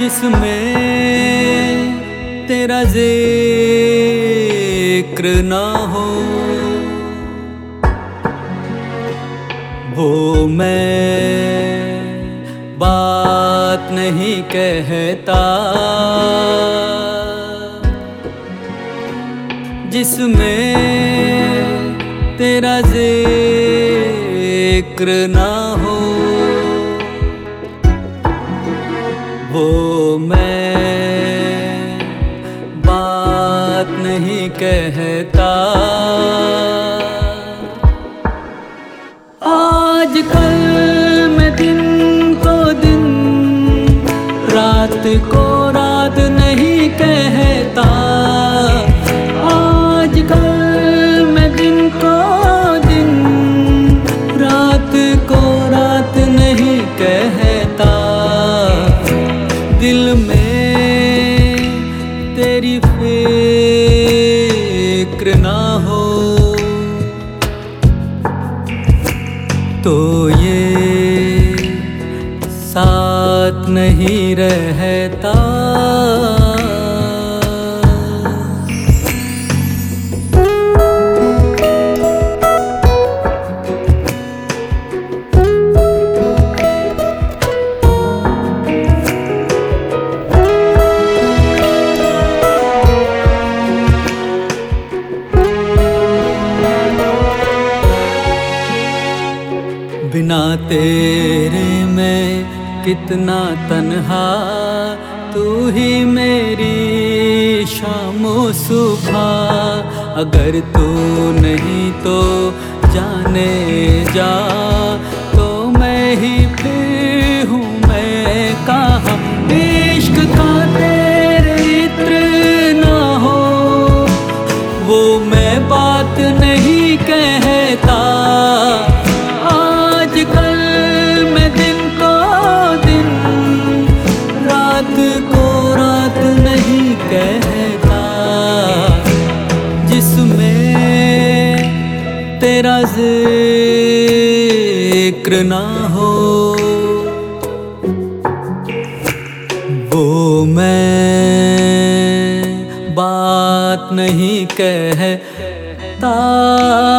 जिसमें तेरा जिक्र ना हो, वो मैं बात नहीं कहता। जिसमें तेरा जिक्र ना हो, वो मैं बात नहीं कहता। आजकल मैं दिन को दिन, रात को रात नहीं कहता। आजकल मैं दिन को दिन, रात को रात नहीं कहता। दिल में तेरी फिक्र ना हो, तो ये साथ नहीं रहता। बिना तेरे मैं कितना तन्हा, तू ही मेरी शामो सुबह। अगर तू नहीं तो जाने जा, तो मैं ही फिर हूँ मैं कहाँ। इश्क का तेरे इत्र ना हो, वो मैं बात नहीं कहता। आजकल मैं दिन को दिन, रात को रात नहीं कहता। जिसमें तेरा जिक्र ना हो, वो मैं बात नहीं कहता।